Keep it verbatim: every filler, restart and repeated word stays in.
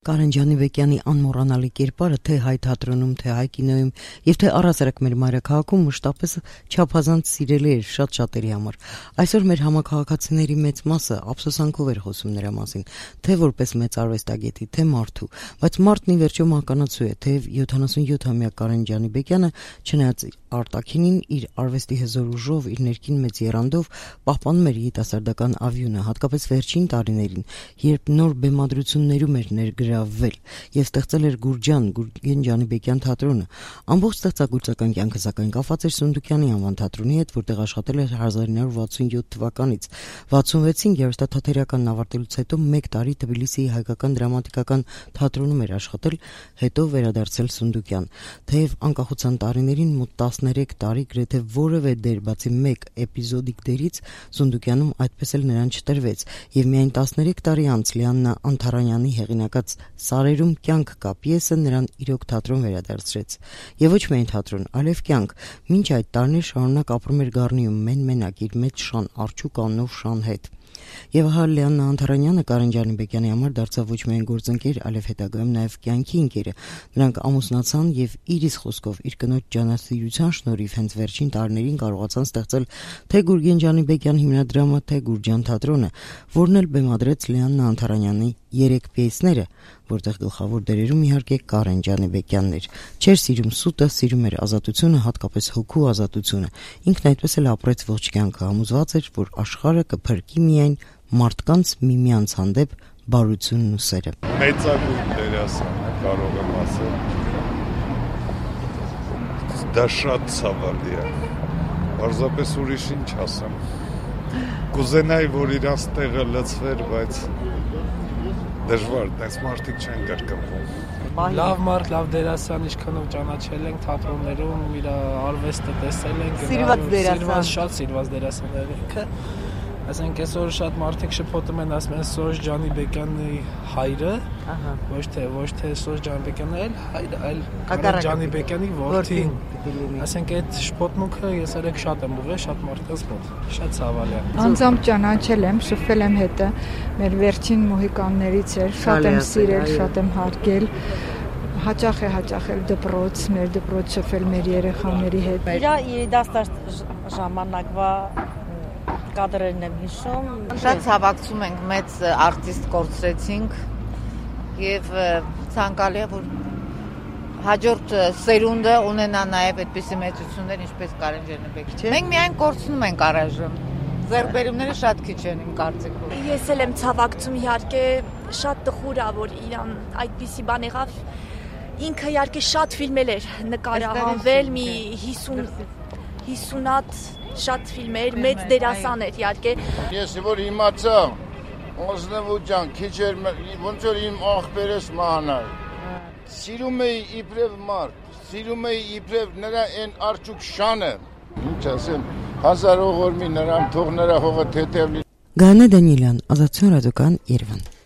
Կարեն Ջանիբեկյանի անմոռանալի կերպարը թե հայ թատրոնում, թե հայ կինոյում եւ թե առասարակ մեր մայրաքաղաքում մշտապես չափազանց սիրելի էր շատ շատերի համար։ Այսօր մեր համակարգացիների մեծ մասը ափսոսանքով էր խոսում նրա մասին, թե որպես մեծ արվեստագետի, թե մարդու, բայց մարդն ի վերջո մականացու է, թեև յոթանասունյոթամյա Կարեն Ջանիբեկյանը, չնայած արտաքինին իր արվեստի հզոր ուժով, իր ներքին մեծ եռանդով պահպանում էր երիտասարդական ավյունը, հատկապես վերջին տարիներին, երբ նոր բեմադրություններում էր ներգրավվել եւ ստեղծել էր Գուրջան, Գուրգեն Ջանիբեկյան թատրոնը։ Ամբողջ ստեղծագործական կյանքը սակայն կապված էր Սունդուկյանի անվան թատրոնի հետ, որտեղ աշխատել էր հազար ինը հարյուր վաթսունյոթ թվականից։ վաթսունվեցին երաժշտաթատերականն ավարտելուց հետո մեկ տարի Թբիլիսիի հայկական դրամատիկական թատրոնում էր աշխատել, հետո վերադարձել Սունդուկյան։ Թեև անկախության տարիներին մոտ տասներեք տարի գրեթե որևէ դեր, բացի մեկ էպիզոդիկ դերից, Սունդուկյանում այդպես էլ նրան չտրվեց, եւ միայն տասներեք տարի անց Լիաննա Անթարանյանի հեղինակած Սարերում կյանք կա պիեսը նրան իրոք թատրոն վերադարձրեց։ Եվ ոչ միայն թատրոն, այլև կյանք։ Մինչ այդ տարիներ շարունակ ապրում էր Գառնիում մեն-մենակ իր մեծ շան Արչուկ անունով շան հետ։ Եվ ահա Լիաննա Անթարանյանը Կարեն Ջանիբեկյանի համար դարձավ ոչ միայն գործընկեր, այլև հետագայում նաև կյանքի ընկերը։ Նրանք ամուսնացան եւ իր իսկ խոսքով իր կնոջ ջանասիրության շնորհիվ հենց վերջին տարիներին կարողացան ստեղծել թե Գուրգեն Ջանիբեկյան հիմնադրամը, թե Գուրջան թատրոնը, որն էլ բեմադրեց Լիաննա Անթարանյանի երեք պիեսները, որտեղ գլխավոր դերերում իհարկե Կարեն Ջանիբեկյանն էր։ Չէր սիրում սուտը, սիրում էր ազատությունը, հատկապես հոգու ազատությունը։ Ինքն այդպես էլ ապրեց ողջ կյանքը, համոզված էր, որ աշխարհը կփրկի միայն մարդկանց միմյանց հանդեպ բարությունն ու սերը։ Մեծագույն դերասան է, կարող եմ ասել։ Դա շատ ցավալի է։ Պարզապես ուրիշ ինչ ասեմ։ Կուզենայի, որ իրանց տեղը լցվեր, բայց դժվար, դες մարդիկ չեն կրկնվում։ Լավ մարդ, լավ դերասան, ինչքանով ճանաչել ենք թատրոններում, իր արվեստը տեսել ենք, Սիրված դերասան, սիրված, շատ սիրված դերասաններ ինքը։ Ասենք այսօր շատ մարդիկ շփոթում են, ասում են Սուրճ Ջանիբեկյանի հայրը, ոչ թե ոչ թե Սուրճ Ջանիբեկյանը այլ հայրը, այլ Կարեն Ջանիբեկյանի որդին։ Ասենք այդ շփոթմունքը ես արեք շատ եմ ուղղել, շատ մարդկանց մոտ, շատ ցավալի է։ Անձամբ ճանաչել եմ, շփվել եմ հետը, մեր վերջին մոհիկաններից էր, շատ եմ սիրել, շատ եմ հարգել։ Հաճախ է հաճախել դպրոց, մեր դպրոց շփվել մեր երեխաների հետ։ Իր երիտասարդ ժամանակվա կադրերն եմ հիշում։ Շատ ցավակցում ենք, մեծ արտիստ կորցրեցինք եւ ցանկալի է, որ հաջորդ սերունդը ունենա նաեւ այդպիսի մեծություններ, ինչպես Կարեն Ջանիբեկյանը։ Մենք միայն կորցնում ենք առայժմ։ Ձեռքբերումները շատ քիչ են իմ կարծիքով։ Ես էլ եմ ցավակցում, իհարկե շատ տխուր է, որ իրան այդպիսի բան եղավ։ Ինքը իհարկե շատ ֆիլմեր էր նկարահանվել, մի հիսուն հատ շատ ֆիլմեր, մեծ դերասան էր իհարկե։ Ես որ իմացա, Օզնեվու ջան, քիչ էր ոնց որ իմ աղբերս մահանար։ Սիրում էի իբրև մարդ, սիրում էի իբրև նրա այն Արչուկ շանը։ Ինչ ասեմ, հազար ողորմի նրան թող նրա հողը թեթև լինի։ Գայանե Դանիելյան, Ազատություն ռադիոկայան, Երևան։